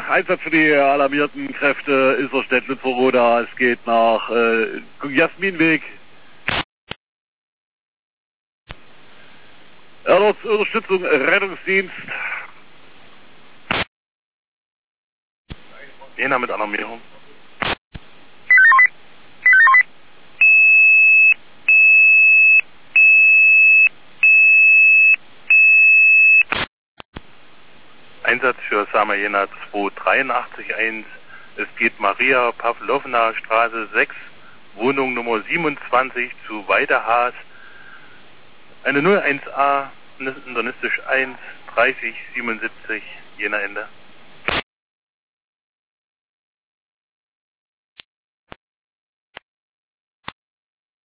Einsatz für die alarmierten Kräfte Isar-Stettnitz-Roda. Es geht nach Jasminweg. Unterstützung Rettungsdienst. Jena mit Alarmierung. Einsatz für Sama Jena 2881. Es geht Maria Pavlovna Straße 6, Wohnung Nummer 27 zu Weidehaas. Eine 01A, internistisch 1, 30, 77, Jena Ende.